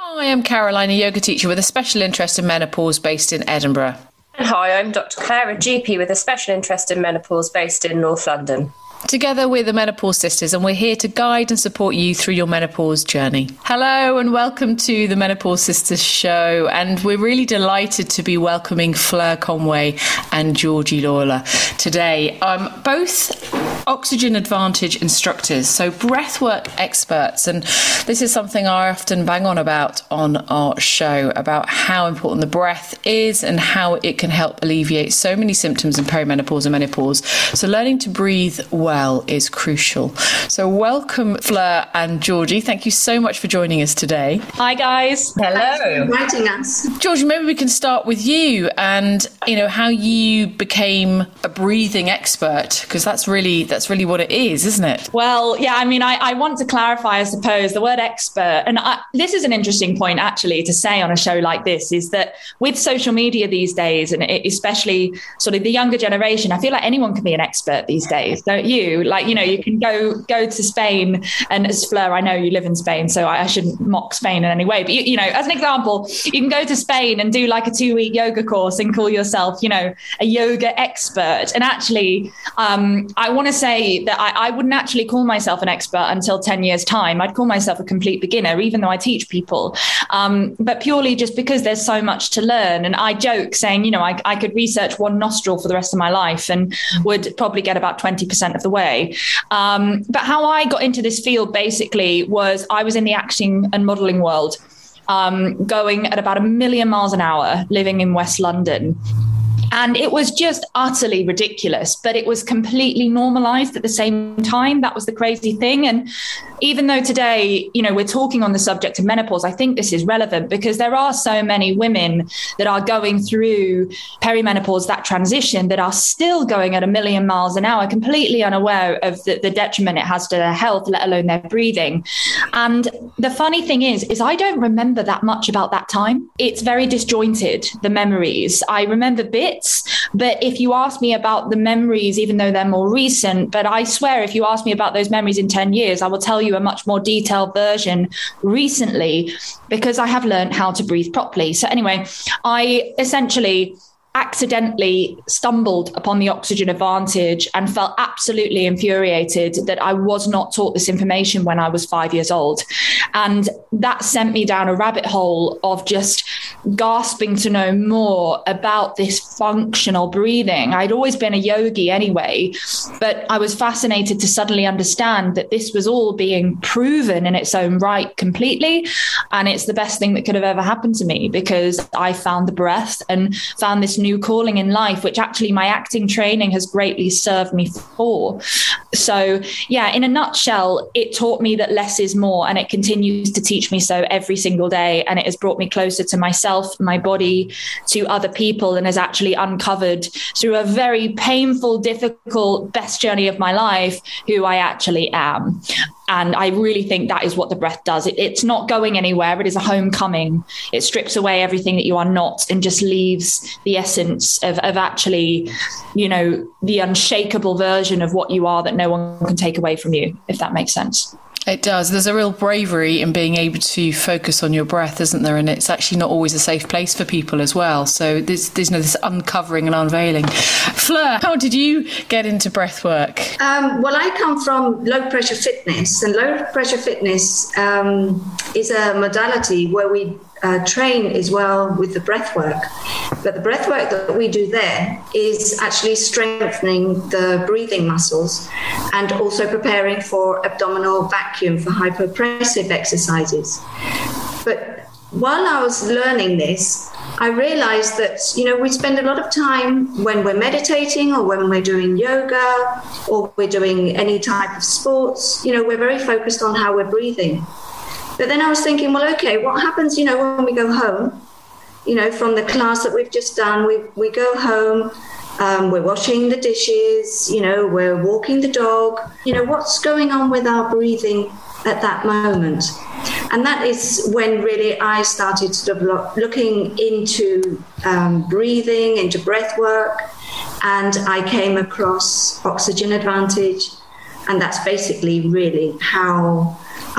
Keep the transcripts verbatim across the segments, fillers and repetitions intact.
Hi, I'm Caroline, a yoga teacher with a special interest in menopause based in Edinburgh. And hi, I'm Doctor Claire, a G P with a special interest in menopause based in North London. Together, we're the Menopause Sisters, and we're here to guide and support you through your menopause journey. Hello, and welcome to the Menopause Sisters show. And we're really delighted to be welcoming Fleur Conway and Georgie Lawler today. Um, both Oxygen Advantage instructors, so breathwork experts. And this is something I often bang on about on our show, about how important the breath is and how it can help alleviate so many symptoms in perimenopause and menopause. So learning to breathe well well is crucial. So welcome, Fleur and Georgie. Thank you so much for joining us today. Hi, guys. Hello. Thanks for inviting us. Georgie, maybe we can start with you and, you know, how you became a breathing expert, because that's really, that's really what it is, isn't it? Well, yeah, I mean, I, I want to clarify, I suppose, the word expert. And I, this is an interesting point, actually, to say on a show like this, is that with social media these days, and especially sort of the younger generation, I feel like anyone can be an expert these days, don't you? Like, you know, you can go go to Spain, and as Fleur, I know you live in Spain, so I, I shouldn't mock Spain in any way. But, you, you know, as an example, you can go to Spain and do like a two week yoga course and call yourself, you know, a yoga expert. And actually, um, I want to say that I, I wouldn't actually call myself an expert until ten years time. I'd call myself a complete beginner, even though I teach people. Um, but purely just because there's so much to learn. And I joke saying, you know, I, I could research one nostril for the rest of my life and would probably get about twenty percent of the way. Um, but how I got into this field basically was I was in the acting and modeling world, um, going at about a million miles an hour, living in West London. And it was just utterly ridiculous, but it was completely normalized at the same time. That was the crazy thing. And even though today, you know, we're talking on the subject of menopause, I think this is relevant because there are so many women that are going through perimenopause, that transition, that are still going at a million miles an hour, completely unaware of the, the detriment it has to their health, let alone their breathing. And the funny thing is, is I don't remember that much about that time. It's very disjointed, the memories. I remember bits. But if you ask me about the memories, even though they're more recent, but I swear if you ask me about those memories in ten years, I will tell you a much more detailed version recently because I have learned how to breathe properly. So anyway, I essentially accidentally stumbled upon the Oxygen Advantage and felt absolutely infuriated that I was not taught this information when I was five years old. And that sent me down a rabbit hole of just gasping to know more about this functional breathing. I'd always been a yogi anyway, but I was fascinated to suddenly understand that this was all being proven in its own right completely. And it's the best thing that could have ever happened to me because I found the breath and found this new calling in life, which actually my acting training has greatly served me for. So yeah, in a nutshell, it taught me that less is more, and it continues to teach me so every single day. And it has brought me closer to myself, my body, to other people, and has actually uncovered through a very painful, difficult, best journey of my life, who I actually am. And I really think that is what the breath does. It, it's not going anywhere. It is a homecoming. It strips away everything that you are not and just leaves the essence of, of actually, you know, the unshakable version of what you are that no one can take away from you, if that makes sense. It does. There's a real bravery in being able to focus on your breath, isn't there? And it's actually not always a safe place for people as well. So there's, there's you know, this uncovering and unveiling. Fleur, how did you get into breath work? Um, well, I come from low pressure fitness, and low pressure fitness um, is a modality where we uh, train as well with the breath work. But the breath work that we do there is actually strengthening the breathing muscles and also preparing for abdominal vacuum for hypopressive exercises. But while I was learning this, I realized that, you know, we spend a lot of time when we're meditating or when we're doing yoga or we're doing any type of sports, you know, we're very focused on how we're breathing. But then I was thinking, well, okay, what happens, you know, when we go home, you know, from the class that we've just done, we, we go home, um, we're washing the dishes, you know, we're walking the dog, you know, what's going on with our breathing at that moment? And that is when really I started sort of lo- looking into um, breathing, into breath work, and I came across Oxygen Advantage. and that's basically really how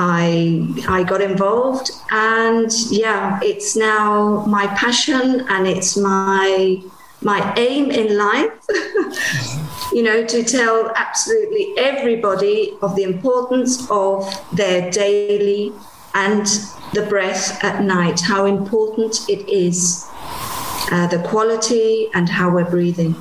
I I got involved. And yeah, it's now my passion, and it's my my aim in life, you know, to tell absolutely everybody of the importance of their daily and the breath at night, how important it is, uh, the quality and how we're breathing.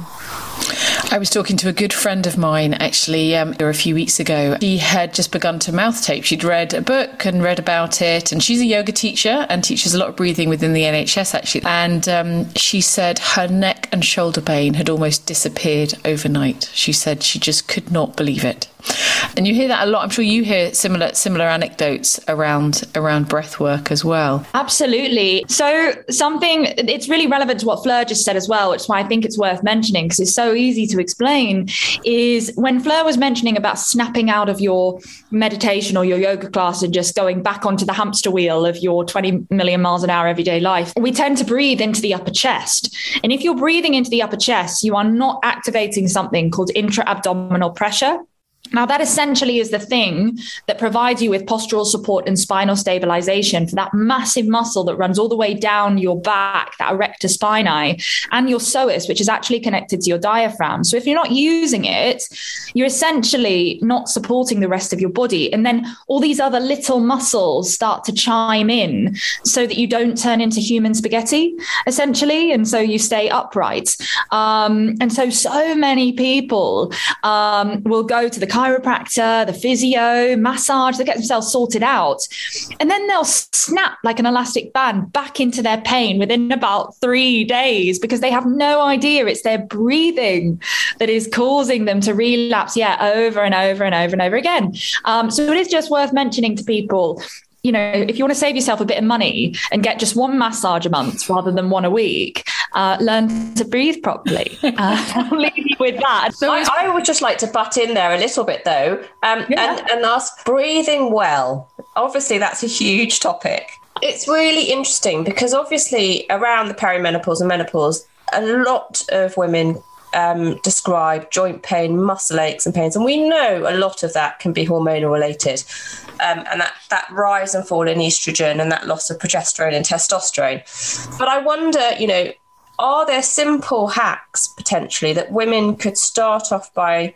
I was talking to a good friend of mine actually um, a few weeks ago. She had just begun to mouth tape. She'd read a book and read about it, and she's a yoga teacher and teaches a lot of breathing within the N H S actually. And um, she said her neck and shoulder pain had almost disappeared overnight. She said she just could not believe it. And you hear that a lot. I'm sure you hear similar similar anecdotes around around breath work as well. Absolutely. So something, it's really relevant to what Fleur just said as well, which is why I think it's worth mentioning, because it's so easy to explain, is when Fleur was mentioning about snapping out of your meditation or your yoga class and just going back onto the hamster wheel of your twenty million miles an hour everyday life, we tend to breathe into the upper chest. And if you're breathing into the upper chest, you are not activating something called intra-abdominal pressure. Now, that essentially is the thing that provides you with postural support and spinal stabilization for that massive muscle that runs all the way down your back, that erector spinae, and your psoas, which is actually connected to your diaphragm. So if you're not using it, you're essentially not supporting the rest of your body. And then all these other little muscles start to chime in so that you don't turn into human spaghetti, essentially. And so you stay upright. Um, and so, so many people um, will go to the chiropractor, the physio, massage, they get themselves sorted out. And then they'll snap like an elastic band back into their pain within about three days because they have no idea it's their breathing that is causing them to relapse, yeah, over and over and over and over again. Um, so it is just worth mentioning to people, you know, if you want to save yourself a bit of money and get just one massage a month rather than one a week, uh, learn to breathe properly. Uh, I'll leave you with that. So I, I would just like to butt in there a little bit, though, um, yeah. and, and ask, breathing well. Obviously, that's a huge topic. It's really interesting because obviously around the perimenopause and menopause, a lot of women um, describe joint pain, muscle aches and pains. And we know a lot of that can be hormonal related. Um, and that, that rise and fall in estrogen and that loss of progesterone and testosterone. But I wonder, you know, are there simple hacks potentially that women could start off by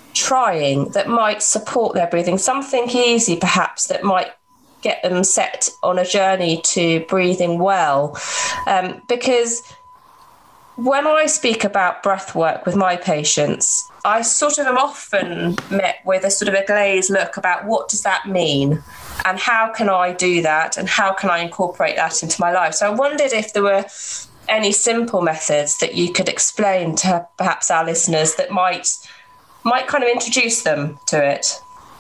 trying that might support their breathing? Something easy, perhaps, that might get them set on a journey to breathing well. Um, because when I speak about breath work with my patients, I sort of am often met with a sort of a glazed look about what does that mean and how can I do that and how can I incorporate that into my life. So I wondered if there were any simple methods that you could explain to perhaps our listeners that might might kind of introduce them to it.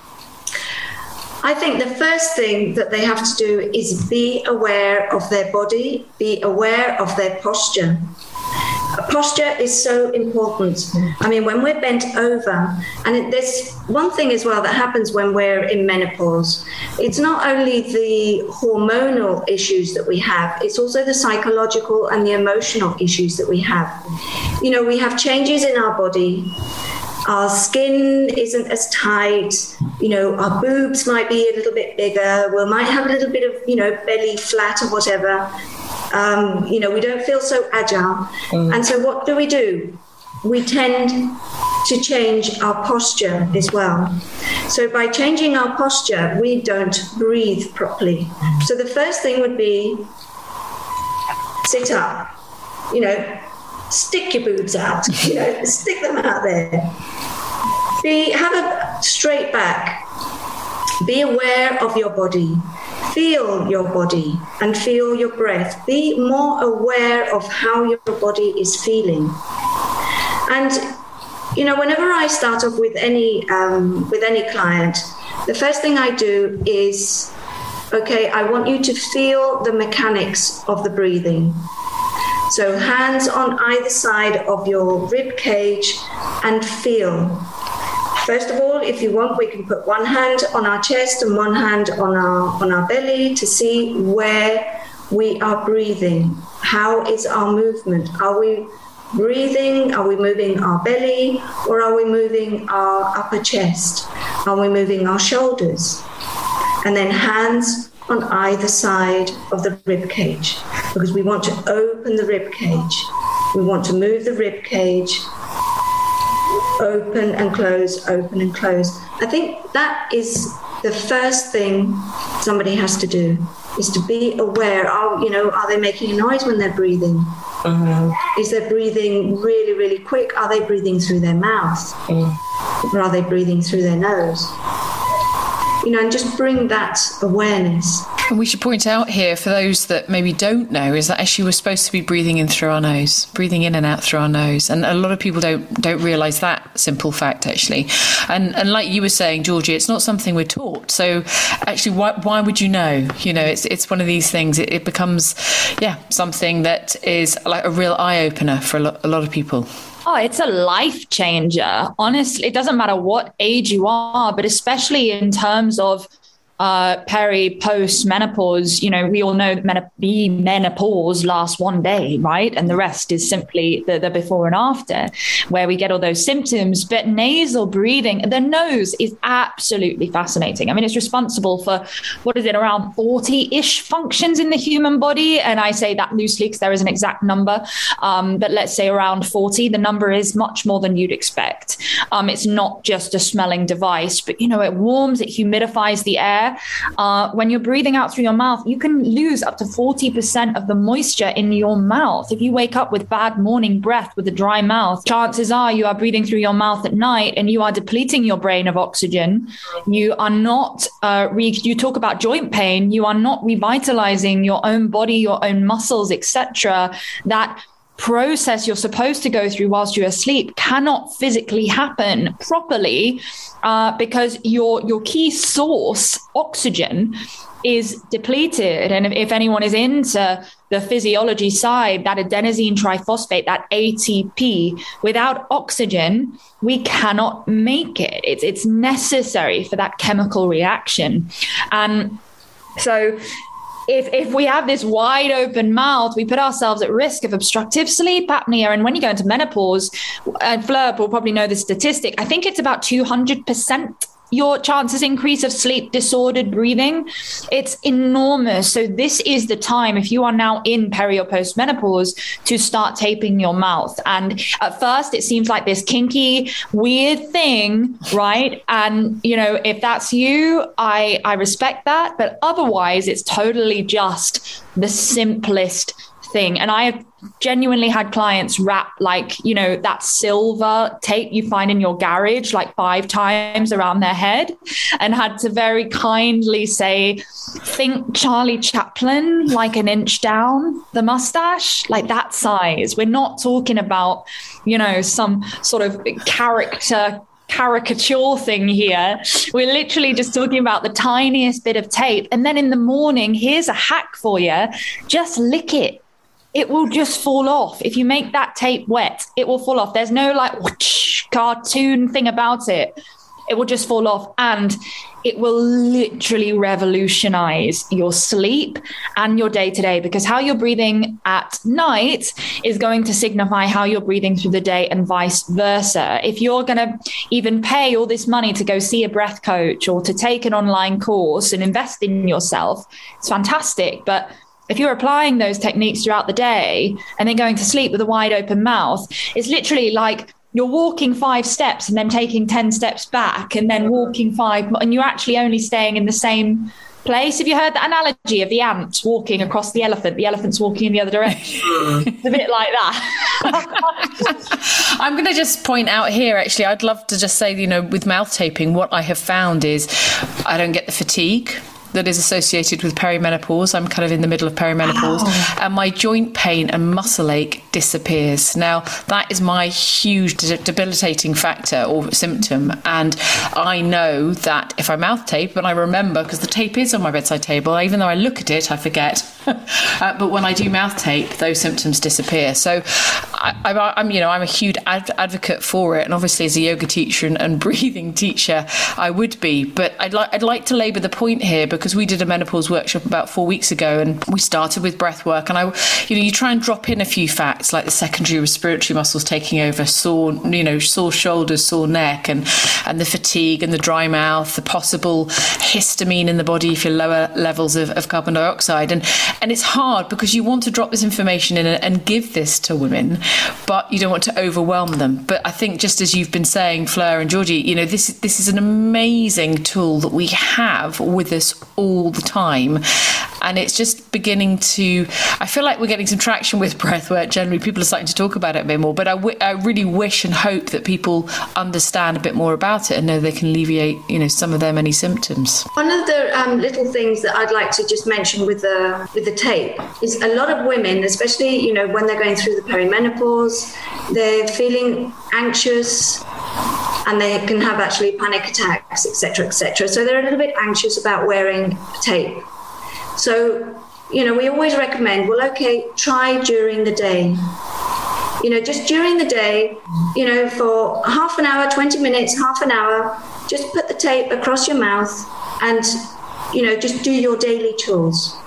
I think the first thing that they have to do is be aware of their body, be aware of their posture. Posture is so important. I mean, when we're bent over, and there's one thing as well that happens when we're in menopause. It's not only the hormonal issues that we have, it's also the psychological and the emotional issues that we have. You know, we have changes in our body. Our skin isn't as tight, you know, our boobs might be a little bit bigger, we might have a little bit of, you know, belly flat or whatever. Um, you know, we don't feel so agile. Mm. And so what do we do? We tend to change our posture as well. So by changing our posture, we don't breathe properly. So the first thing would be sit up, you know, stick your boobs out, you know, stick them out there. Be, have a straight back. Be aware of your body. Feel your body and feel your breath. Be more aware of how your body is feeling. And, you know, whenever I start off with any um, with any client, the first thing I do is, okay, I want you to feel the mechanics of the breathing. So hands on either side of your rib cage and feel. First of all, if you want, we can put one hand on our chest and one hand on our on our belly to see where we are breathing. How is our movement? Are we breathing? Are we moving our belly or are we moving our upper chest? Are we moving our shoulders? And then hands on either side of the rib cage, because we want to open the rib cage. We want to move the rib cage, open and close, open and close. I think that is the first thing somebody has to do, is to be aware. Are, you know, are they making a noise when they're breathing? Mm-hmm. Is their breathing really, really quick? Are they breathing through their mouth? Mm. Or are they breathing through their nose? You know, and just bring that awareness. And we should point out here, for those that maybe don't know, is that actually we're supposed to be breathing in through our nose, breathing in and out through our nose. And a lot of people don't don't realise that simple fact, actually. And and like you were saying, Georgie, it's not something we're taught. So actually, why why would you know? You know, it's it's one of these things. It, it becomes, yeah, something that is like a real eye-opener for a lot, a lot of people. Oh, it's a life changer. Honestly, it doesn't matter what age you are, but especially in terms of uh, peri, post menopause, you know, we all know that menop- the menopause lasts one day, right? And the rest is simply the, the before and after, where we get all those symptoms. But nasal breathing, the nose is absolutely fascinating. I mean, it's responsible for, what is it, around forty-ish functions in the human body. And I say that loosely because there is an exact number. Um, but let's say around forty, the number is much more than you'd expect. Um, it's not just a smelling device, but, you know, it warms, it humidifies the air. Uh, when you're breathing out through your mouth, you can lose up to forty percent of the moisture in your mouth. If you wake up with bad morning breath, with a dry mouth, chances are you are breathing through your mouth at night and you are depleting your brain of oxygen. You are not, uh, re- you talk about joint pain, you are not revitalizing your own body, your own muscles, et cetera. That process you're supposed to go through whilst you're asleep cannot physically happen properly uh, because your your key source, oxygen, is depleted. And if, if anyone is into the physiology side, that adenosine triphosphate, that A T P, without oxygen, we cannot make it. It's, it's necessary for that chemical reaction. And so If if we have this wide open mouth, we put ourselves at risk of obstructive sleep apnea. And when you go into menopause, and Fleur will probably know the statistic, I think it's about two hundred percent your chances increase of sleep disordered breathing. It's enormous. So this is the time, if you are now in peri or post menopause, to start taping your mouth. And at first it seems like this kinky, weird thing, right? And, you know, if that's you, I, I respect that. But otherwise, it's totally just the simplest thing. And I have genuinely had clients wrap, like, you know, that silver tape you find in your garage like five times around their head, and had to very kindly say, think Charlie Chaplin, like an inch down the mustache, like that size. We're not talking about, you know, some sort of character caricature thing here. We're literally just talking about the tiniest bit of tape. And then in the morning, here's a hack for you. Just lick it. It will just fall off. If you make that tape wet, it will fall off. There's no like whoosh, cartoon thing about it. It will just fall off, and it will literally revolutionize your sleep and your day-to-day, because how you're breathing at night is going to signify how you're breathing through the day, and vice versa. If you're going to even pay all this money to go see a breath coach or to take an online course and invest in yourself, it's fantastic. But if you're applying those techniques throughout the day and then going to sleep with a wide open mouth, it's literally like you're walking five steps and then taking ten steps back and then walking five, and you're actually only staying in the same place. Have you heard the analogy of the ant walking across the elephant? The elephant's walking in the other direction. It's a bit like that. I'm going to just point out here, actually, I'd love to just say, you know, with mouth taping, what I have found is I don't get the fatigue that is associated with perimenopause. I'm kind of in the middle of perimenopause, oh. and my joint pain and muscle ache disappears. Now, that is my huge de- debilitating factor or symptom, and I know that if I mouth tape, and I remember, because the tape is on my bedside table, even though I look at it, I forget. uh, but when I do mouth tape, those symptoms disappear. So I, I, I'm, you know, I'm a huge ad- advocate for it, and obviously as a yoga teacher and, and breathing teacher, I would be. But I'd like I'd like to labour the point here, because we did a menopause workshop about four weeks ago, and we started with breath work. And I, you know, you try and drop in a few facts like the secondary respiratory muscles taking over, sore, you know, sore shoulders, sore neck, and and the fatigue and the dry mouth, the possible histamine in the body if you're lower levels of, of carbon dioxide, and and it's hard because you want to drop this information in and, and give this to women, but you don't want to overwhelm them. But I think, just as you've been saying, Fleur and Georgie, you know, this this is an amazing tool that we have with us all the time, and it's just beginning to. I feel like we're getting some traction with breathwork. Generally, people are starting to talk about it a bit more. But I, w- I really wish and hope that people understand a bit more about it and know they can alleviate, you know, some of their many symptoms. One of the um, little things that I'd like to just mention with the with the tape is a lot of women, especially, you know, when they're going through the perimenopause, they're feeling anxious and they can have actually panic attacks, et cetera, et cetera. So they're a little bit anxious about wearing tape. So, you know, we always recommend, well, okay, try during the day. You know, just during the day, you know, for half an hour, twenty minutes, half an hour, just put the tape across your mouth and, you know, just do your daily chores.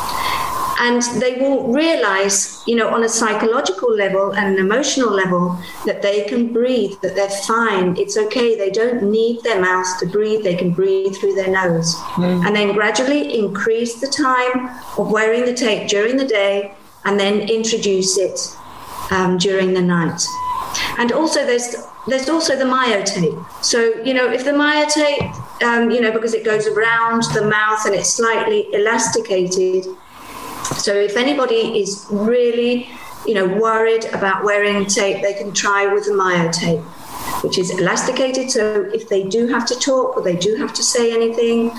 And they will realize, you know, on a psychological level and an emotional level, that they can breathe, that they're fine. It's okay. They don't need their mouths to breathe. They can breathe through their nose. Mm. And then gradually increase the time of wearing the tape during the day, and then introduce it um, during the night. And also there's there's also the myotape. So, you know, if the myotape, um, you know, because it goes around the mouth and it's slightly elasticated. So if anybody is really, you know, worried about wearing tape, they can try with the myotape, which is elasticated. So if they do have to talk, or they do have to say anything,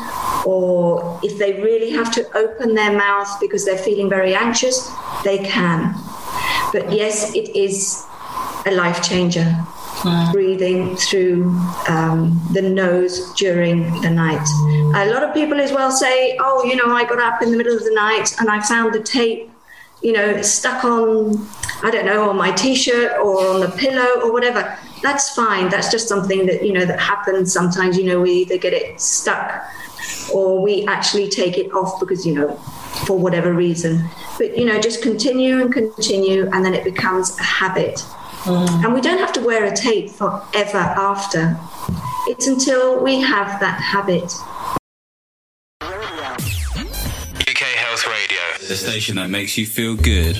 or if they really have to open their mouth because they're feeling very anxious, they can. But yes, it is a life changer. Mm. Breathing through um, the nose during the night. A lot of people as well say, oh, you know, I got up in the middle of the night and I found the tape, you know, stuck on, I don't know, on my T-shirt or on the pillow or whatever. That's fine. That's just something that, you know, that happens sometimes. You know, we either get it stuck or we actually take it off because, you know, for whatever reason. But, you know, just continue and continue, and then it becomes a habit. Mm. And we don't have to wear a tape forever after. It's until we have that habit. U K Health Radio, the station that makes you feel good.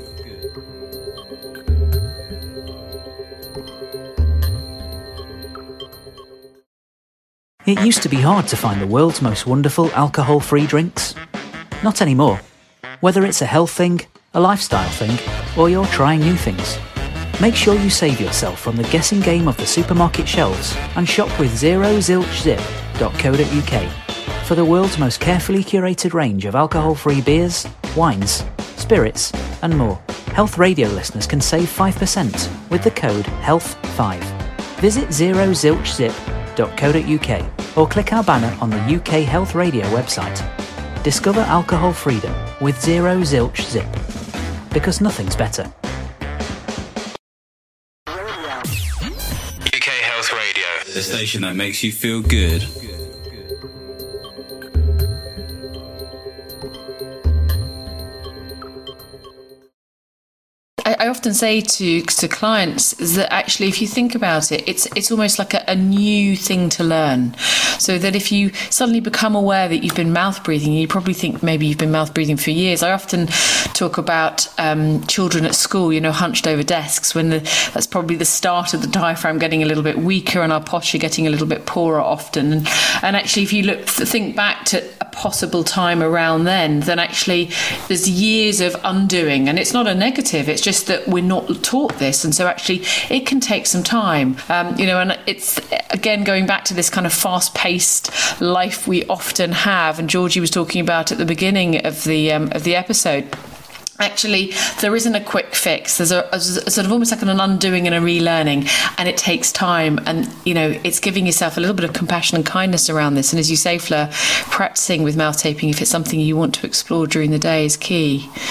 It used to be hard to find the world's most wonderful alcohol-free drinks. Not anymore. Whether it's a health thing, a lifestyle thing, or you're trying new things, make sure you save yourself from the guessing game of the supermarket shelves and shop with zero zilch zip dot co dot uk for the world's most carefully curated range of alcohol-free beers, wines, spirits, and more. Health Radio listeners can save five percent with the code health five. Visit zero zilch zip dot co dot uk or click our banner on the U K Health Radio website. Discover alcohol freedom with Zero Zilch Zip, because nothing's better. U K Health Radio, the station that makes you feel good. I often say to to clients is that actually, if you think about it, it's it's almost like a, a new thing to learn. So that if you suddenly become aware that you've been mouth breathing, you probably think maybe you've been mouth breathing for years. I often talk about um, children at school, you know, hunched over desks, when the, that's probably the start of the diaphragm getting a little bit weaker and our posture getting a little bit poorer often. And, and actually, if you look think back to a possible time around then, then actually there's years of undoing, and it's not a negative. It's just that we're not taught this, and so actually it can take some time, um, you know, and it's again going back to this kind of fast-paced life we often have, and Georgie was talking about at the beginning of the um, of the episode. Actually, there isn't a quick fix. There's a, a sort of almost like an undoing and a relearning, and it takes time. And, you know, it's giving yourself a little bit of compassion and kindness around this. And as you say, Fleur, practicing with mouth taping, if it's something you want to explore during the day, is key.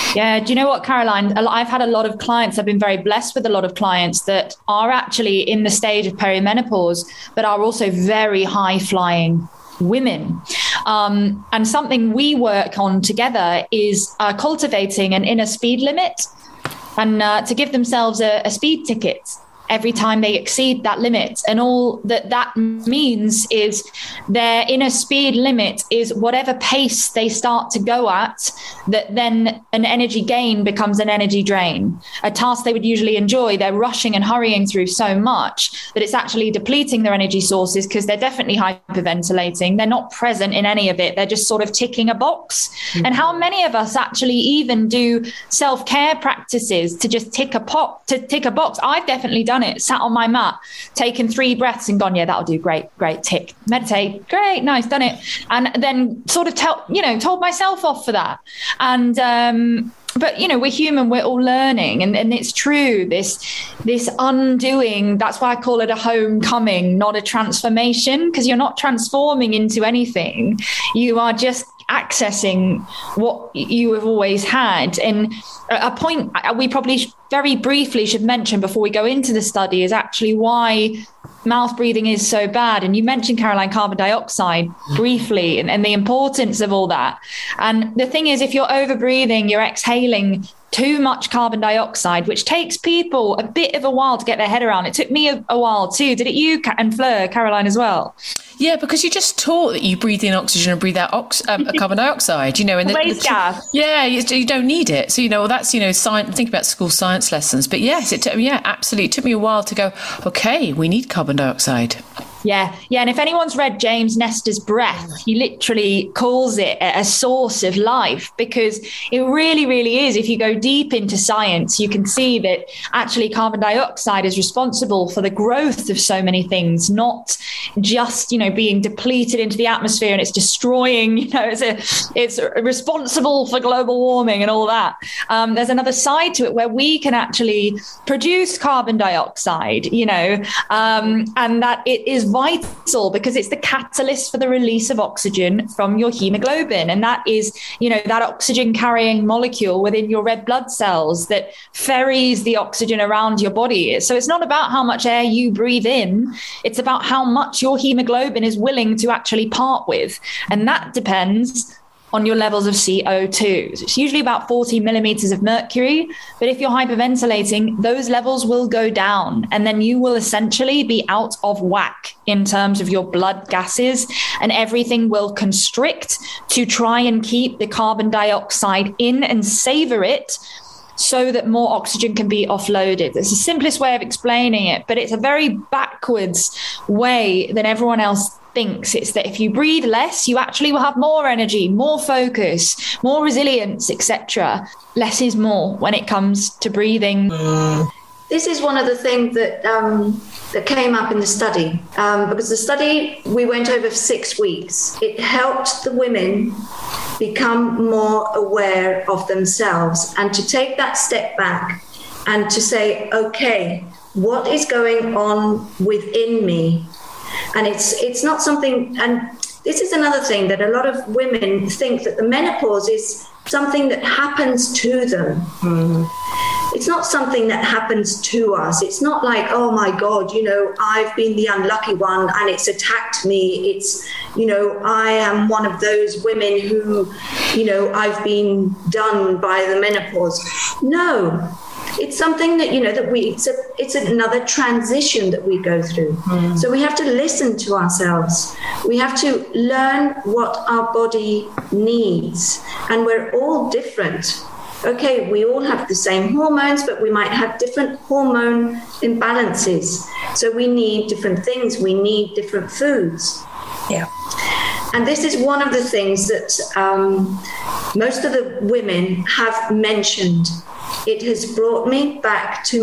Yeah. Do you know what, Caroline? I've had a lot of clients, I've been very blessed with a lot of clients that are actually in the stage of perimenopause, but are also very high flying women. Um, and something we work on together is uh, cultivating an inner speed limit and uh, to give themselves a, a speed ticket every time they exceed that limit. And all that that means is their inner speed limit is whatever pace they start to go at, that then an energy gain becomes an energy drain. A task they would usually enjoy, they're rushing and hurrying through so much that it's actually depleting their energy sources because they're definitely hyperventilating. They're not present in any of it. They're just sort of ticking a box. Mm-hmm. And how many of us actually even do self-care practices to just tick a pop, to tick a box? I've definitely done it, sat on my mat, taken three breaths and gone, yeah, that'll do, great, great, tick, meditate, great, nice, done it. And then sort of tell, you know, told myself off for that. And, um, but, you know, we're human, we're all learning. And, and it's true, this, this undoing, that's why I call it a homecoming, not a transformation, because you're not transforming into anything. You are just accessing what you have always had. And a point we probably very briefly should mention before we go into the study is actually why mouth breathing is so bad. And you mentioned, Caroline, carbon dioxide briefly and, and the importance of all that. And the thing is, if you're over breathing, you're exhaling too much carbon dioxide, which takes people a bit of a while to get their head around. It took me a, a while too. Did it you and Fleur, Caroline, as well? Yeah, because you just taught that you breathe in oxygen and breathe out ox- um, carbon dioxide, you know. And the, waste the, gas. Yeah, you, you don't need it. So, you know, well, that's, you know, science, think about school science lessons. But yes, it took, yeah, absolutely. It took me a while to go, okay, we need carbon dioxide. Yeah. Yeah. And if anyone's read James Nestor's Breath, he literally calls it a source of life, because it really, really is. If you go deep into science, you can see that actually carbon dioxide is responsible for the growth of so many things, not just, you know, being depleted into the atmosphere and it's destroying, you know, it's, a, it's responsible for global warming and all that. Um, there's another side to it where we can actually produce carbon dioxide, you know, um, and that it is vital because it's the catalyst for the release of oxygen from your hemoglobin. And that is, you know, that oxygen carrying molecule within your red blood cells that ferries the oxygen around your body. So it's not about how much air you breathe in. It's about how much your hemoglobin is willing to actually part with. And that depends on your levels of C O two. So it's usually about forty millimeters of mercury. But if you're hyperventilating, those levels will go down. And then you will essentially be out of whack in terms of your blood gases. And everything will constrict to try and keep the carbon dioxide in and savor it so that more oxygen can be offloaded. It's the simplest way of explaining it, but it's a very backwards way than everyone else thinks. It's that if you breathe less, you actually will have more energy, more focus, more resilience, et cetera. Less is more when it comes to breathing. This is one of the things that um, that came up in the study, um, because the study we went over for six weeks. It helped the women become more aware of themselves and to take that step back and to say, okay, what is going on within me? And it's it's not something, and this is another thing that a lot of women think, that the menopause is something that happens to them. Mm. It's not something that happens to us. It's not like, oh my God, you know, I've been the unlucky one and it's attacked me. It's, you know, I am one of those women who, you know, I've been done by the menopause. No. It's something that, you know, that we, it's, a, it's another transition that we go through. Mm. So we have to listen to ourselves. We have to learn what our body needs. And we're all different. Okay, we all have the same hormones, but we might have different hormone imbalances. So we need different things. We need different foods. Yeah. And this is one of the things that um, most of the women have mentioned. It has brought me back to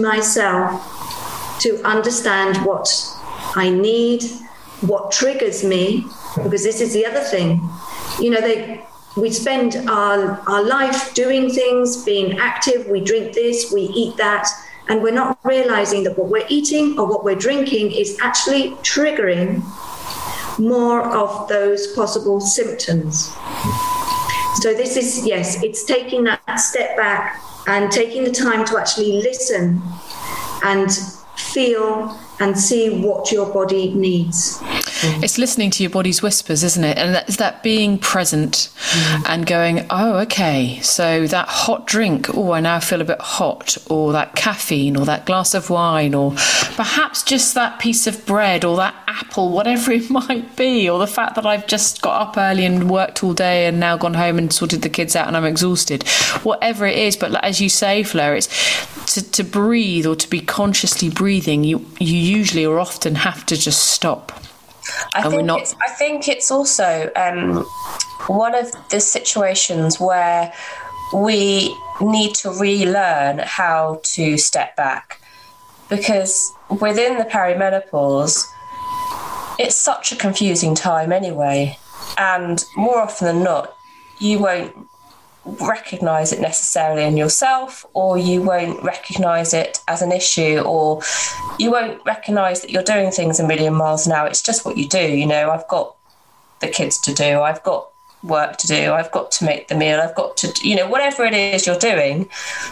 myself to understand what I need, what triggers me, because this is the other thing. You know, they, we spend our, our life doing things, being active, we drink this, we eat that, and we're not realizing that what we're eating or what we're drinking is actually triggering more of those possible symptoms. So this is, yes, it's taking that step back and taking the time to actually listen and feel and see what your body needs. It's listening to your body's whispers, isn't it? And that's that being present mm. and going, oh, okay, so that hot drink, oh, I now feel a bit hot, or that caffeine, or that glass of wine, or perhaps just that piece of bread, or that apple, whatever it might be, or the fact that I've just got up early and worked all day and now gone home and sorted the kids out and I'm exhausted. Whatever it is, but as you say, Fleur, it's to, to breathe or to be consciously breathing, you, you usually or often have to just stop. I and think, we're not... it's, I think it's also um, one of the situations where we need to relearn how to step back, because within the perimenopause, it's such a confusing time anyway, and more often than not, you won't recognise it necessarily in yourself, or you won't recognise it as an issue, or you won't recognise that you're doing things a million miles an hour. It's just what you do. You know, I've got the kids to do, I've got work to do, I've got to make the meal, I've got to, you know, whatever it is you're doing.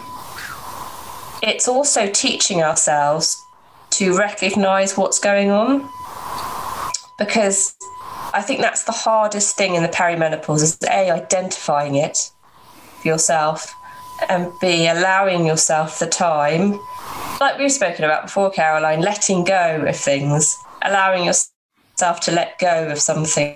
It's also teaching ourselves to recognise what's going on, because I think that's the hardest thing in the perimenopause, is A, identifying it for yourself, and B, allowing yourself the time, like we've spoken about before, Caroline, letting go of things, allowing yourself to let go of something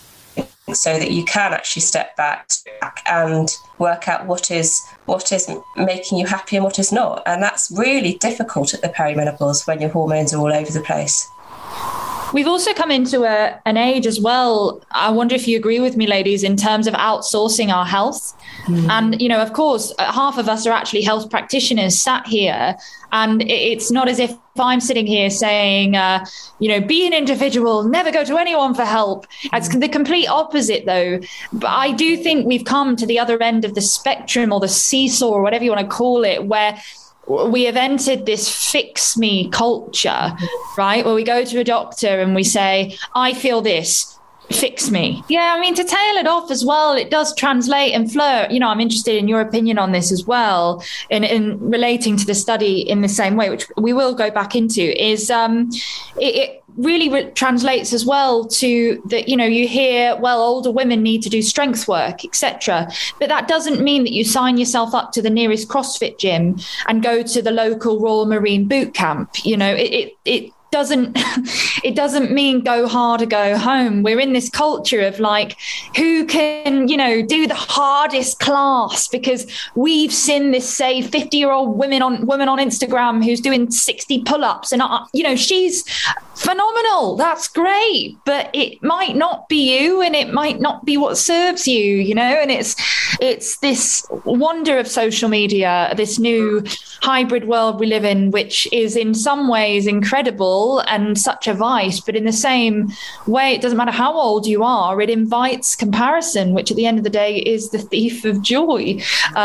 so that you can actually step back and work out what is what is making you happy and what is not. And that's really difficult at the perimenopause when your hormones are all over the place. We've also come into a, an age as well, I wonder if you agree with me, ladies, in terms of outsourcing our health. Mm. And, you know, of course, half of us are actually health practitioners sat here. And it's not as if I'm sitting here saying, uh, you know, be an individual, never go to anyone for help. It's the complete opposite, though. But I do think we've come to the other end of the spectrum, or the seesaw, or whatever you want to call it, where we have entered this fix me culture, right? Where we go to a doctor and we say, I feel this, fix me. Yeah, I mean, to tail it off as well, it does translate. And Fleur, you know, I'm interested in your opinion on this as well, in, in relating to the study in the same way, which we will go back into, is um, it, it really re- translates as well to that, you know, you hear, well, older women need to do strength work, et cetera. But that doesn't mean that you sign yourself up to the nearest CrossFit gym and go to the local Royal Marine boot camp. You know, it it, it doesn't it doesn't mean go hard or go home. We're in this culture of like, who can, you know, do the hardest class, because we've seen this, say, fifty year old women on women on Instagram who's doing sixty pull-ups, and uh, you know, she's phenomenal, that's great, but it might not be you, and it might not be what serves you, you know. And it's it's this wonder of social media, this new hybrid world we live in, which is in some ways incredible and such a vice, but in the same way, it doesn't matter how old you are, it invites comparison, which at the end of the day is the thief of joy,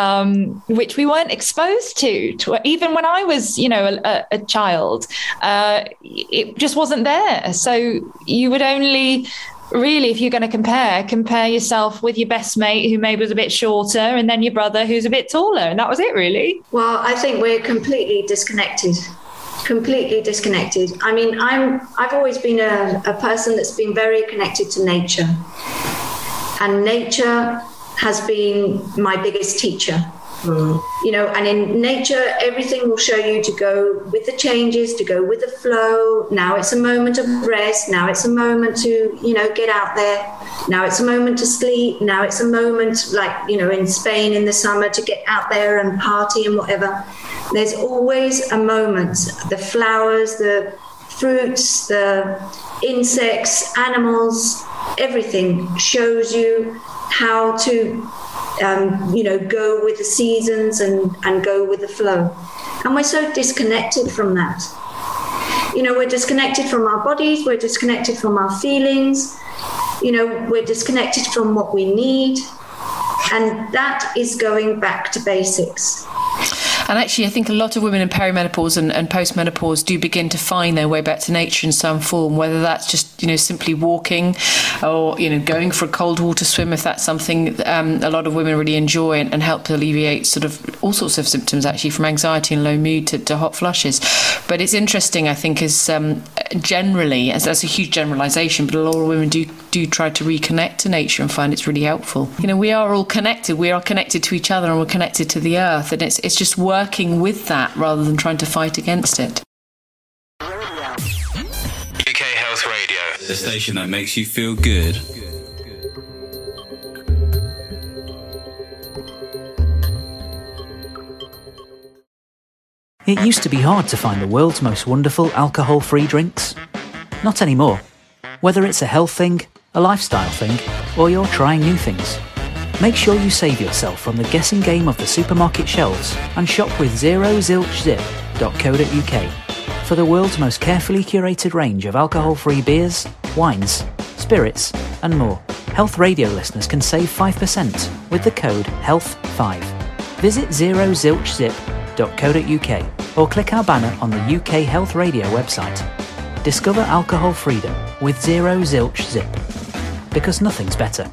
um, which we weren't exposed to, to even when I was, you know, a, a child. Uh, it just wasn't there. So you would only really, if you're going to compare, compare yourself with your best mate who maybe was a bit shorter, and then your brother who's a bit taller, and that was it, really. Well, I think we're completely disconnected. Completely disconnected. I mean, I'm, I've always been a, a person that's been very connected to nature. And nature has been my biggest teacher. Mm. You know, and in nature, everything will show you to go with the changes, to go with the flow. Now it's a moment of rest. Now it's a moment to, you know, get out there. Now it's a moment to sleep. Now it's a moment, like, you know, in Spain in the summer, to get out there and party and whatever. There's always a moment. The flowers, the fruits, the insects, animals, everything shows you how to Um, you know, go with the seasons and, and go with the flow. And we're so disconnected from that. You know, we're disconnected from our bodies, we're disconnected from our feelings, you know, we're disconnected from what we need. And that is going back to basics. And actually, I think a lot of women in perimenopause and, and postmenopause do begin to find their way back to nature in some form, whether that's just, you know, simply walking or, you know, going for a cold water swim, if that's something um, a lot of women really enjoy and, and help to alleviate sort of all sorts of symptoms, actually, from anxiety and low mood to, to hot flushes. But it's interesting, I think, is um, generally, as that's a huge generalisation, but a lot of women do, do try to reconnect to nature and find it's really helpful. You know, we are all connected. We are connected to each other and we're connected to the earth. And it's it's just working with that rather than trying to fight against it. U K Health Radio, the station that makes you feel good. It used to be hard to find the world's most wonderful alcohol-free drinks. Not anymore. Whether it's a health thing, a lifestyle thing, or you're trying new things, make sure you save yourself from the guessing game of the supermarket shelves and shop with zero zilch zip dot co dot uk for the world's most carefully curated range of alcohol-free beers, wines, spirits, and more. Health Radio listeners can save five percent with the code health five. Visit zero zilch zip dot co dot uk or click our banner on the U K Health Radio website. Discover alcohol freedom with Zero Zilch Zip, because nothing's better.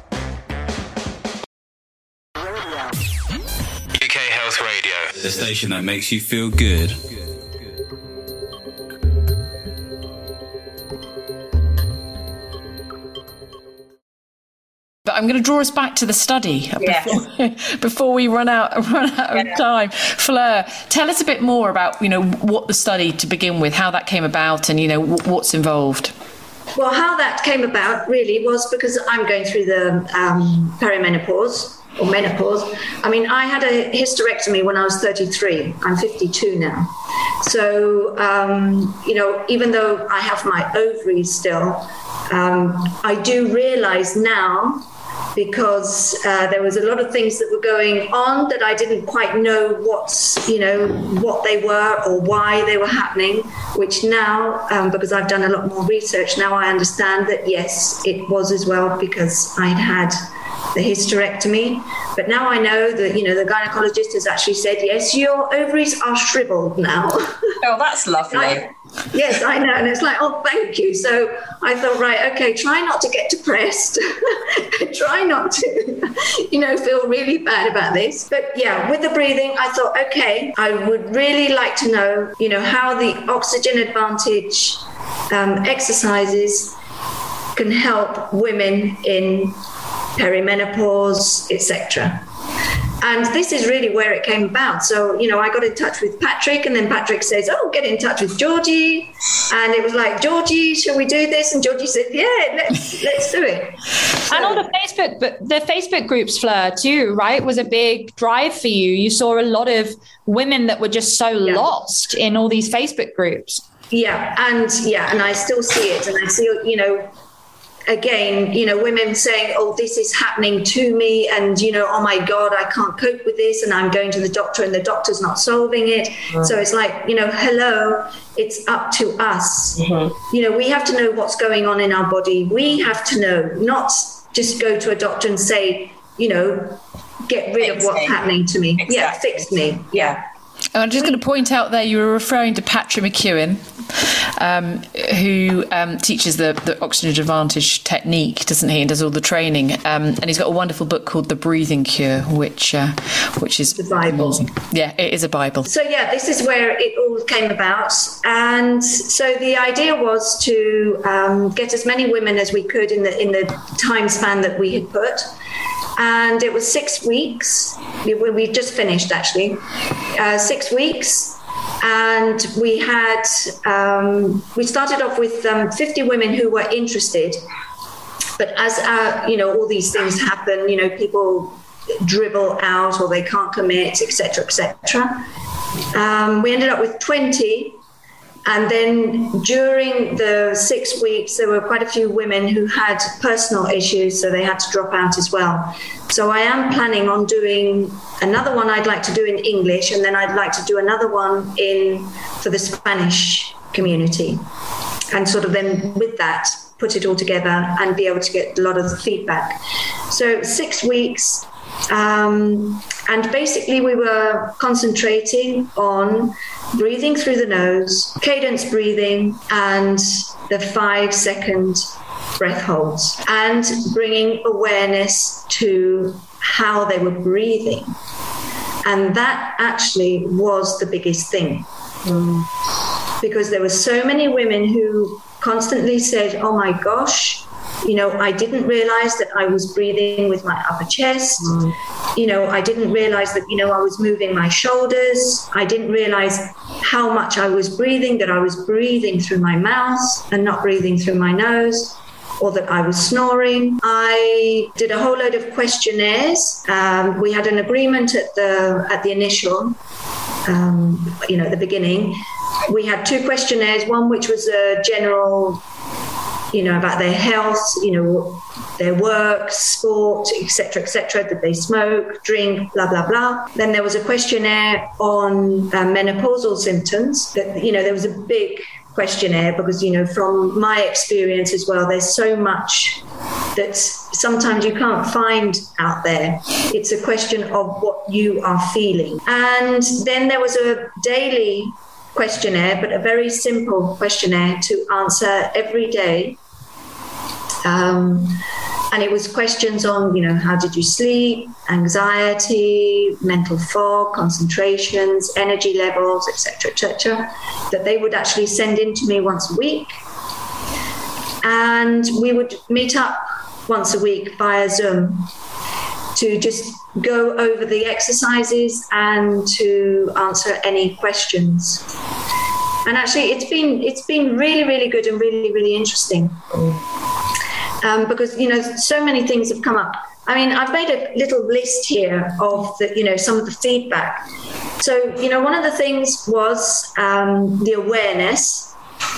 U K Health Radio, the station that makes you feel good. But I'm going to draw us back to the study Yes. before, before we run out run out Yeah. of time. Fleur, tell us a bit more about, you know, what the study to begin with, how that came about, and, you know, w- what's involved. Well, how that came about really was because I'm going through the um, perimenopause or menopause. I mean, I had a hysterectomy when I was thirty-three. I'm fifty-two now. So, um, you know, even though I have my ovaries still, um, I do realize now, because uh, there was a lot of things that were going on that I didn't quite know what's, you know, what they were or why they were happening, which now, um, because I've done a lot more research, now I understand that, yes, it was as well because I'd had the hysterectomy. But now I know that, you know, the gynecologist has actually said, yes, your ovaries are shriveled now. Oh, that's lovely. I, yes, I know. And it's like, oh, thank you. So I thought, right, okay, try not to get depressed. Try not to, you know, feel really bad about this. But yeah, with the breathing, I thought, okay, I would really like to know, you know, how the Oxygen Advantage um, exercises can help women in perimenopause, et cetera. And this is really where it came about. So, you know, I got in touch with Patrick, and then Patrick says, oh, get in touch with Georgie. And it was like, Georgie, shall we do this? And Georgie said, yeah, let's let's do it. So, and all the Facebook, but the Facebook groups, Fleur, too, right, was a big drive for you. You saw a lot of women that were just so yeah. lost in all these Facebook groups. Yeah, and yeah, and I still see it. And I see, you know, again, you know, women saying, oh, this is happening to me, and, you know, oh my God, I can't cope with this, and I'm going to the doctor and the doctor's not solving it. Mm-hmm. So it's like, you know, hello, it's up to us. Mm-hmm. You know, we have to know what's going on in our body. We have to know, not just go to a doctor and say, you know, get rid fix of what's me. happening to me. Exactly. Yeah, fix me. Yeah. I'm just going to point out there you were referring to Patrick McEwen, um, who um, teaches the, the Oxygen Advantage technique, doesn't he, and does all the training. Um, and he's got a wonderful book called The Breathing Cure, which uh, which is the Bible. Amazing. Yeah, it is a Bible. So yeah, this is where it all came about. And so the idea was to um, get as many women as we could in the in the time span that we had put. And it was six weeks. We, we just finished, actually. Uh, six weeks. And we had, um, we started off with um, fifty women who were interested. But as, uh, you know, all these things happen, you know, people dribble out or they can't commit, et cetera, et cetera. Um, we ended up with twenty. And then during the six weeks, there were quite a few women who had personal issues, so they had to drop out as well. So I am planning on doing another one I'd like to do in English, and then I'd like to do another one in for the Spanish community. And sort of then with that, put it all together and be able to get a lot of the feedback. So six weeks. Um, And basically we were concentrating on breathing through the nose, cadence breathing, and the five second breath holds, and bringing awareness to how they were breathing. And that actually was the biggest thing. Mm. Because there were so many women who constantly said, oh my gosh, you know, I didn't realize that I was breathing with my upper chest. Mm. You know, I didn't realize that, you know, I was moving my shoulders. I didn't realize how much I was breathing, that I was breathing through my mouth and not breathing through my nose, or that I was snoring. I did a whole load of questionnaires. Um, we had an agreement at the at the initial, um, you know, at the beginning. We had two questionnaires, one which was a general, you know, about their health, you know, their work, sport, et cetera, et cetera, did they smoke, drink, blah, blah, blah. Then there was a questionnaire on uh, menopausal symptoms. That, you know, there was a big questionnaire because, you know, from my experience as well, there's so much that sometimes you can't find out there. It's a question of what you are feeling. And then there was a daily questionnaire, but a very simple questionnaire to answer every day. Um, and it was questions on, you know, how did you sleep, anxiety, mental fog, concentrations, energy levels, et cetera, et cetera, that they would actually send in to me once a week. And we would meet up once a week via Zoom to just go over the exercises and to answer any questions. And actually, it's been it's been really, really good and really, really interesting. Um, because, you know, so many things have come up. I mean, I've made a little list here of the, you know, some of the feedback. So, you know, one of the things was um, the awareness.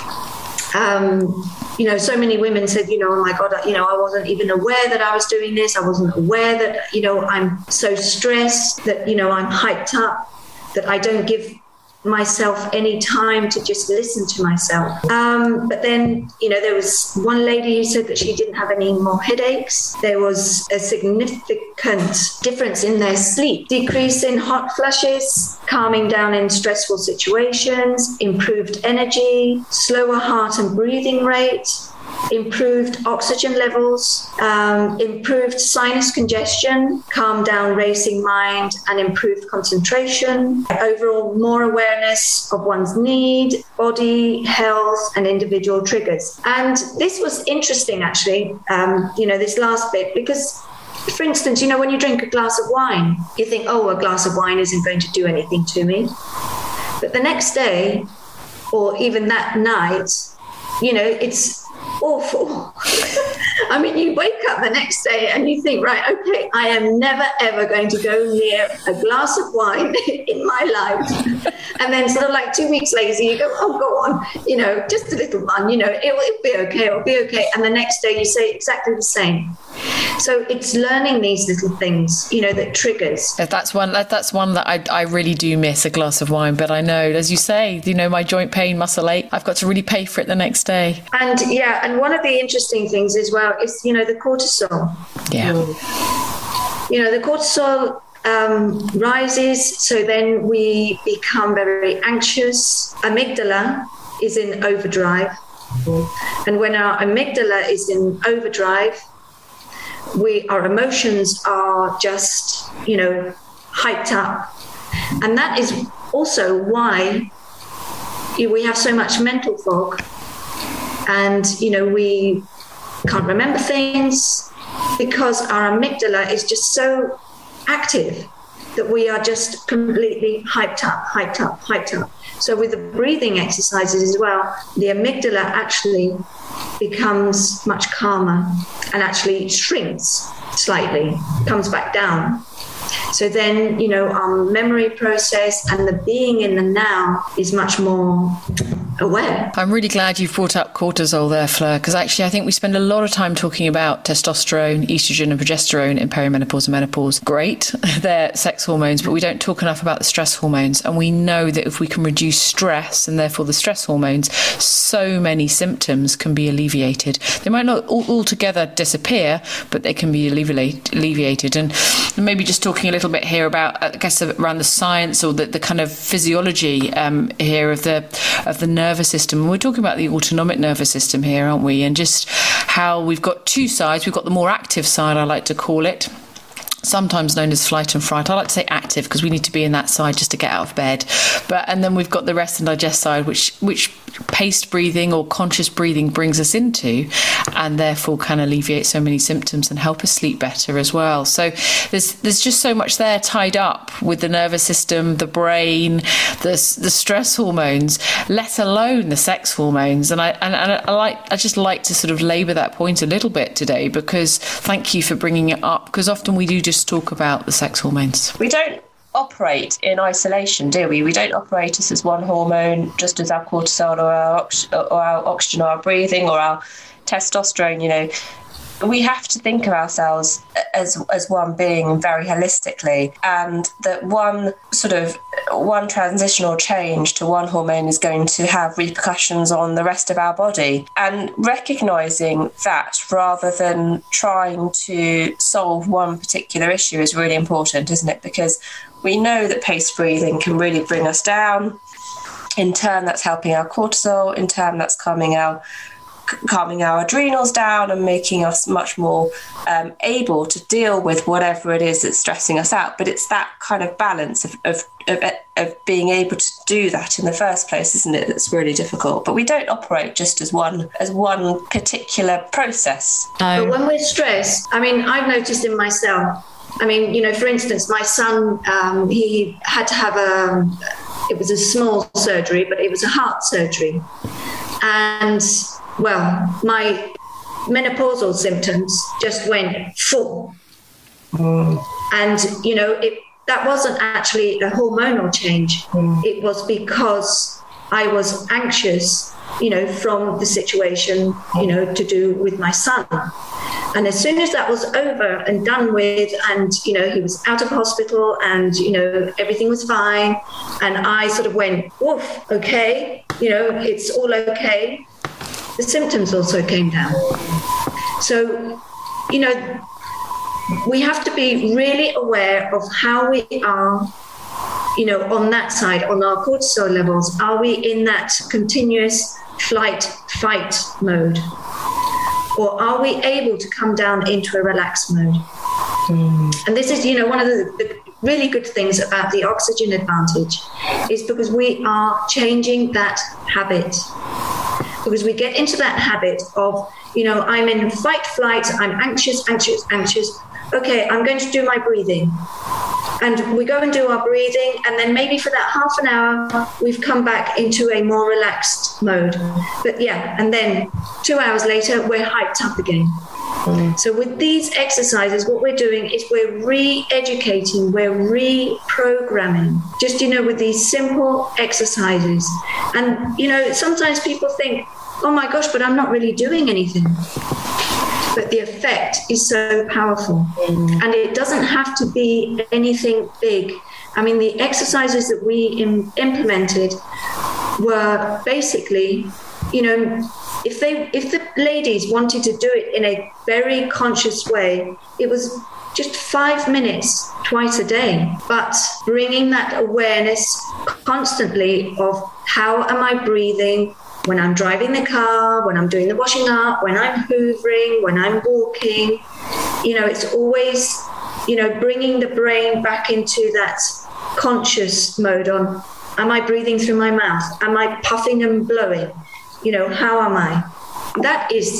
Um, you know, so many women said, you know, oh my God, you know, I wasn't even aware that I was doing this. I wasn't aware that, you know, I'm so stressed, that, you know, I'm hyped up, that I don't give myself any time to just listen to myself. Um, but then, you know, there was one lady who said that she didn't have any more headaches. There was a significant difference in their sleep, decrease in hot flushes, calming down in stressful situations, improved energy, slower heart and breathing rate, improved oxygen levels, um, improved sinus congestion, calm down racing mind, and improved concentration. Overall, more awareness of one's need, body, health, and individual triggers. And this was interesting, actually, um, you know, this last bit, because, for instance, you know, when you drink a glass of wine, you think, oh, a glass of wine isn't going to do anything to me. But the next day, or even that night, you know, it's awful. I mean, you wake up the next day and you think, right, okay, I am never, ever going to go near a glass of wine in my life. And then sort of like two weeks later, you go, oh, go on, you know, just a little one, you know, it'll, it'll be okay, it'll be okay. And the next day you say exactly the same. So it's learning these little things, you know, that triggers. That's one, that's one that I, I really do miss, a glass of wine. But I know, as you say, you know, my joint pain, muscle ache, I've got to really pay for it the next day. And yeah, and one of the interesting things as well is, you know, the cortisol. Yeah. You know, the cortisol um, rises, so then we become very anxious. Amygdala is in overdrive. And when our amygdala is in overdrive, we our emotions are just, you know, hyped up. And that is also why we have so much mental fog. And, you know, we can't remember things because our amygdala is just so active that we are just completely hyped up, hyped up, hyped up. So with the breathing exercises as well, the amygdala actually becomes much calmer and actually shrinks slightly, comes back down. So then, you know, our memory process and the being in the now is much more aware. I'm really glad you've brought up cortisol there, Fleur, because actually I think we spend a lot of time talking about testosterone, estrogen and progesterone in perimenopause and menopause. Great, they're sex hormones, but we don't talk enough about the stress hormones. And we know that if we can reduce stress and therefore the stress hormones, so many symptoms can be alleviated. They might not all, altogether disappear, but they can be alleviate, alleviated. And maybe just talking a little bit here about, I guess, around the science or the, the kind of physiology um, here of the of the nervous system. And we're talking about the autonomic nervous system here, aren't we? And just how we've got two sides. We've got the more active side, I like to call it, sometimes known as flight and fright. I like to say active because we need to be in that side just to get out of bed. But and then we've got the rest and digest side, which which paced breathing or conscious breathing brings us into, and therefore can alleviate so many symptoms and help us sleep better as well. So there's there's just so much there tied up with the nervous system, the brain, the the stress hormones, let alone the sex hormones. And I and, and I like I just like to sort of labour that point a little bit today, because thank you for bringing it up, because often we do just Just talk about the sex hormones. We don't operate in isolation, do we? We don't operate as, as one hormone, just as our cortisol or our, ox- or our oxygen or our breathing or our testosterone, you know. We have to think of ourselves as as one being very holistically, and that one sort of one transitional change to one hormone is going to have repercussions on the rest of our body. And recognizing that rather than trying to solve one particular issue is really important, isn't it? Because we know that paced breathing can really bring us down. In turn, that's helping our cortisol. In turn, that's calming our calming our adrenals down and making us much more um, able to deal with whatever it is that's stressing us out. But it's that kind of balance of, of, of, of being able to do that in the first place, isn't it, that's really difficult. But we don't operate just as one as one particular process. No. But when we're stressed, I mean, I've noticed in myself, I mean, you know, for instance, my son, um, he had to have a, it was a small surgery, but it was a heart surgery. And well, my menopausal symptoms just went full. Mm. And, you know, it that wasn't actually a hormonal change. Mm. It was because I was anxious, you know, from the situation, you know, to do with my son. And as soon as that was over and done with, and, you know, he was out of hospital and, you know, everything was fine. And I sort of went, woof, okay, you know, it's all okay. The symptoms also came down. So, you know, we have to be really aware of how we are, you know, on that side, on our cortisol levels. Are we in that continuous flight, fight mode? Or are we able to come down into a relaxed mode? Mm. And this is, you know, one of the, the really good things about the oxygen advantage is because we are changing that habit. Because we get into that habit of, you know, I'm in fight, flight, I'm anxious, anxious, anxious. Okay, I'm going to do my breathing. And we go and do our breathing, and then maybe for that half an hour, we've come back into a more relaxed mode. But yeah, and then two hours later, we're hyped up again. Mm. So with these exercises, what we're doing is we're re-educating, we're reprogramming, just, you know, with these simple exercises. And, you know, sometimes people think, oh my gosh, but I'm not really doing anything. But the effect is so powerful. Mm. And it doesn't have to be anything big. I mean, the exercises that we im- implemented were basically, you know, if they, if the ladies wanted to do it in a very conscious way, it was just five minutes twice a day, but bringing that awareness constantly of how am I breathing when I'm driving the car, when I'm doing the washing up, when I'm hoovering, when I'm walking. You know, it's always, you know, bringing the brain back into that conscious mode on, am I breathing through my mouth? Am I puffing and blowing? You know, how am I? That is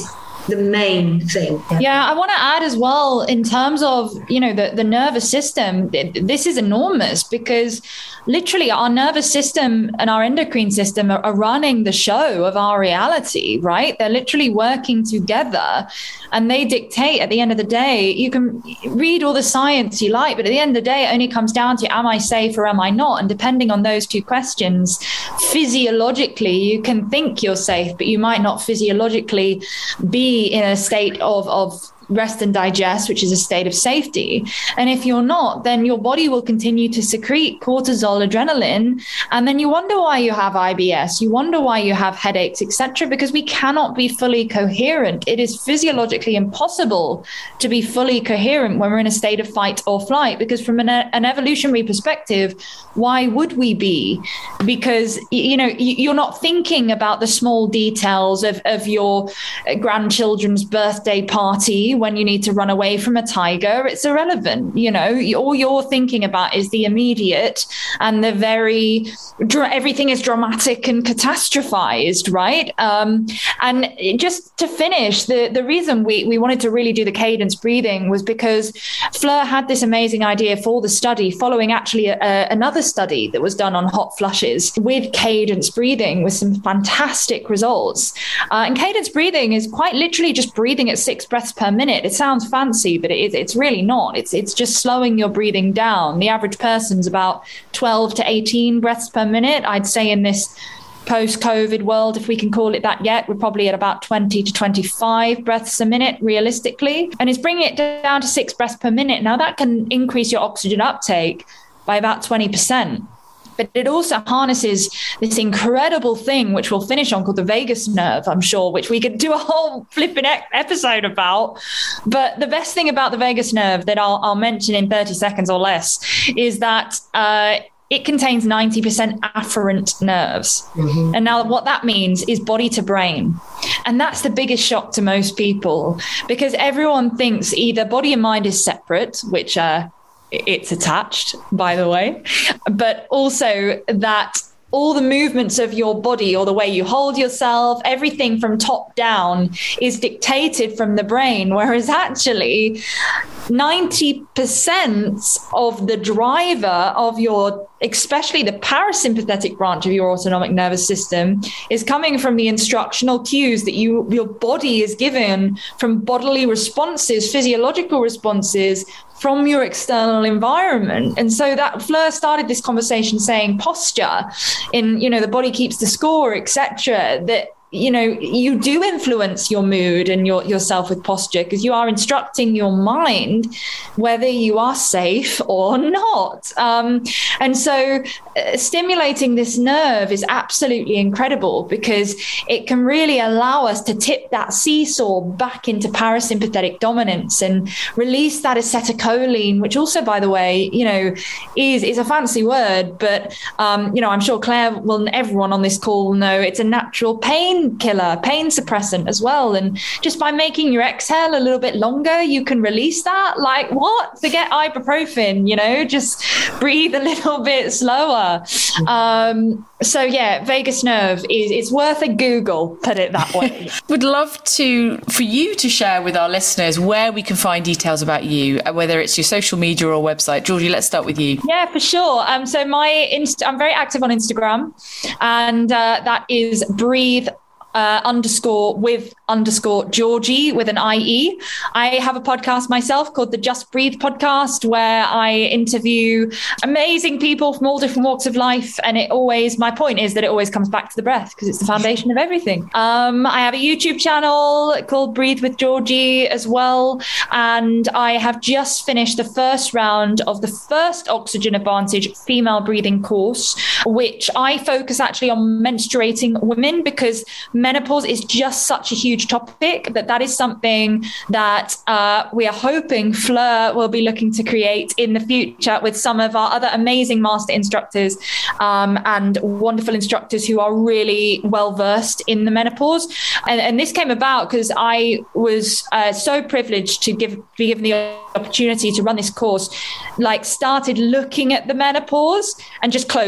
the main thing. Yeah, yeah I want to add as well, in terms of, you know, the, the nervous system, this is enormous, because literally our nervous system and our endocrine system are, are running the show of our reality, right? They're literally working together, and they dictate at the end of the day. You can read all the science you like, but at the end of the day, it only comes down to, am I safe or am I not? And depending on those two questions, physiologically, you can think you're safe, but you might not physiologically be in a state of, of rest and digest, which is a state of safety. And if you're not, then your body will continue to secrete cortisol, adrenaline, and then you wonder why you have I B S, you wonder why you have headaches, et cetera, because we cannot be fully coherent. It is physiologically impossible to be fully coherent when we're in a state of fight or flight, because from an, an evolutionary perspective, why would we be? Because, you know, you're not thinking about the small details of, of your grandchildren's birthday party when you need to run away from a tiger. It's irrelevant. You know, all you're thinking about is the immediate and the very, everything is dramatic and catastrophized, right? Um, and just to finish, the, the reason we, we wanted to really do the cadence breathing was because Fleur had this amazing idea for the study, following actually a, a, another study that was done on hot flushes with cadence breathing with some fantastic results. Uh, and cadence breathing is quite literally just breathing at six breaths per minute. It sounds fancy, but it is, it's really not. It's it's just slowing your breathing down. The average person's about twelve to eighteen breaths per minute. I'd say in this post-COVID world, if we can call it that yet, we're probably at about twenty to twenty-five breaths a minute, realistically. And it's bringing it down to six breaths per minute. Now, that can increase your oxygen uptake by about twenty percent. But it also harnesses this incredible thing, which we'll finish on, called the vagus nerve, I'm sure, which we could do a whole flipping episode about. But the best thing about the vagus nerve that I'll, I'll mention in thirty seconds or less is that uh, it contains ninety percent afferent nerves. Mm-hmm. And now what that means is body to brain. And that's the biggest shock to most people, because everyone thinks either body and mind is separate, which uh it's attached, by the way, but also that all the movements of your body, or the way you hold yourself, everything from top down is dictated from the brain, whereas actually ninety percent of the driver of your, especially the parasympathetic branch of your autonomic nervous system, is coming from the instructional cues that you your body is given from bodily responses, physiological responses from your external environment. And so that Fleur started this conversation saying posture in, you know, the body keeps the score, et cetera, that, you know, you do influence your mood and your yourself with posture, because you are instructing your mind whether you are safe or not. Um, and so uh, stimulating this nerve is absolutely incredible, because it can really allow us to tip that seesaw back into parasympathetic dominance and release that acetylcholine, which also, by the way, you know, is, is a fancy word, but, um, you know, I'm sure Claire will, everyone on this call will know it's a natural pain killer, pain suppressant as well. And just by making your exhale a little bit longer, you can release that. Like, what? Forget ibuprofen, you know, just breathe a little bit slower. Um, so yeah, vagus nerve is, it's worth a Google, put it that way. Would love to, for you to share with our listeners where we can find details about you, whether it's your social media or website. Georgie, let's start with you. Yeah, for sure. Um, so my, Inst- I'm very active on Instagram, and uh, that is breathe Uh, underscore with underscore Georgie with an I E. I have a podcast myself called the Just Breathe podcast, where I interview amazing people from all different walks of life. And it always, my point is that it always comes back to the breath, because it's the foundation of everything. Um, I have a YouTube channel called Breathe with Georgie as well. And I have just finished the first round of the first Oxygen Advantage female breathing course, which I focus actually on menstruating women, because menopause is just such a huge topic that that is something that uh, we are hoping Fleur will be looking to create in the future with some of our other amazing master instructors um, and wonderful instructors who are really well versed in the menopause. And, and this came about because I was uh, so privileged to give be given the opportunity to run this course, like started looking at the menopause and just closed the book.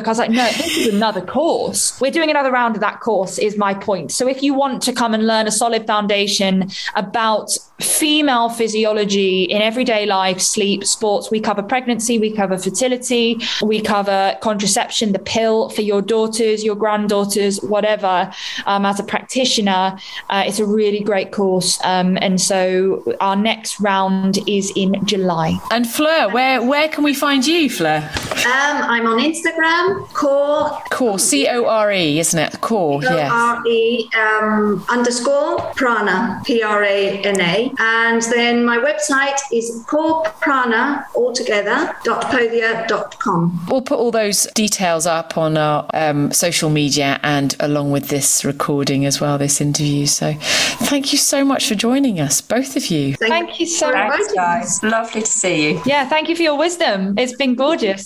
I was like, no, this is another course. We're doing another round of that course is my point. So if you want to come and learn a solid foundation about female physiology in everyday life, sleep, sports, we cover pregnancy, we cover fertility, we cover contraception, the pill for your daughters, your granddaughters, whatever. Um, as a practitioner, uh, it's a really great course. Um, and so our next round is in July. And Fleur, where where can we find you, Fleur? Um, I'm on Instagram, Core. Core, C O R E, isn't it? Core, yes. C O R E um, underscore Prana, P R A N A. And then my website is core prana altogether dot podia dot com. We'll put all those details up on our um, social media and along with this recording as well, this interview. So thank you so much for joining us, both of you. Thank, thank you so much, much, guys. Lovely to see you. Yeah, thank you for your wisdom. It's been gorgeous.